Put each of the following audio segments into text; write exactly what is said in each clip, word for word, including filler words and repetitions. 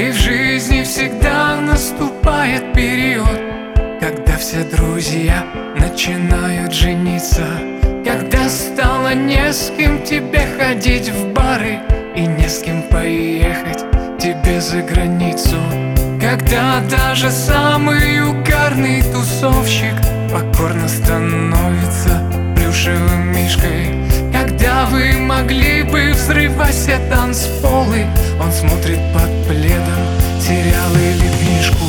И в жизни всегда наступает период, когда все друзья начинают жениться, когда стало не с кем тебе ходить в бары и не с кем поехать тебе за границу, когда даже самый угарный тусовщик покорно становится плюшевым мишкой, когда вы могли бы взрывать все танцполы, он смотрит под пледом сериал или книжку.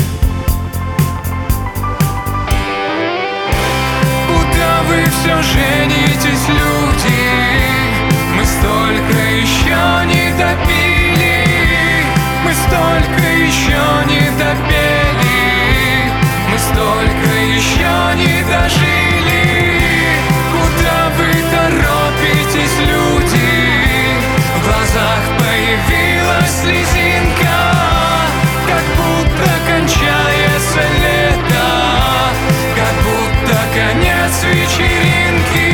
Куда вы все женитесь, люди? Мы столько еще не допили, мы столько еще не допели, мы столько еще не дожили. Куда вы торопитесь, люди? В глазах появилась слезинка, как будто кончается лето, как будто конец вечеринки.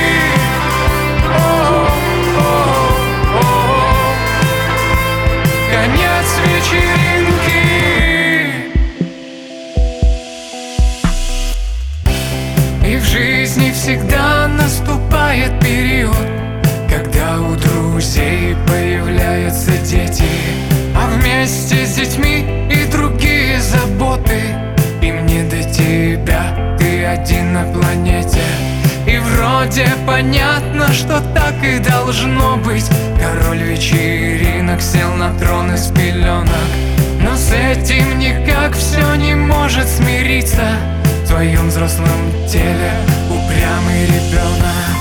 О, о, о, конец вечеринки. И в жизни всегда наступает период, когда у друзей появляются дети, а вместе с детьми и другие заботы. Им не до тебя, ты один на планете. И вроде понятно, что так и должно быть. Король вечеринок сел на трон из пеленок, но с этим никак все не может смириться. В твоем взрослом теле упрямый ребенок.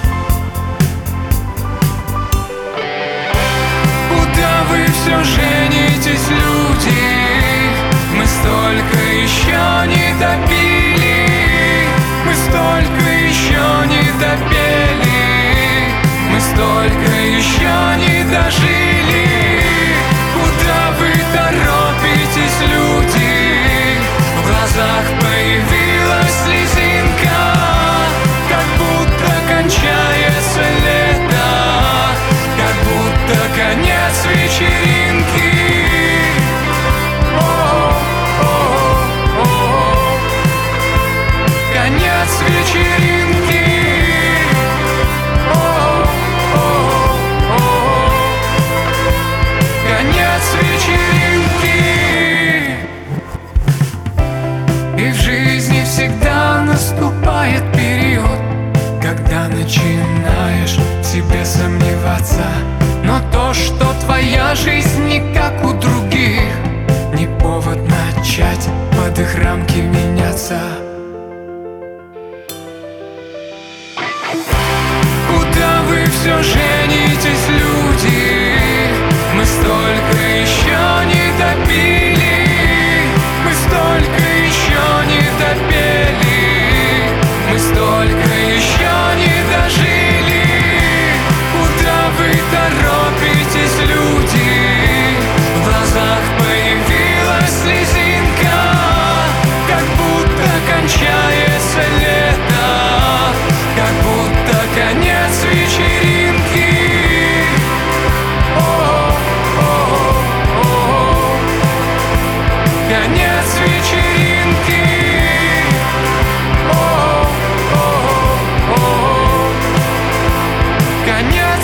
Куда вы все женитесь, люди? Мы столько еще не допили, мы столько еще не допели, мы столько еще не дожили. Куда вы торопитесь, люди? В глазах появилась слезинка, как будто кончается лето, как будто конец вечеринки. О, о, о, конец вечеринки. О, о, о, конец вечеринки. И в жизни всегда наступает период, когда начинаешь в себе сомневаться. Но то, что твоя жизнь не как у других, не повод начать под их рамки меняться. Куда вы все женитесь, люди? Мы столько еще не допили, мы столько еще не допели, мы столько еще не дожили. Куда вы торопитесь, люди? В глазах появилась слезинка, как будто кончается лето, как будто конец вечеринки. О, о, о, конец вечеринки. О, о, о, конец.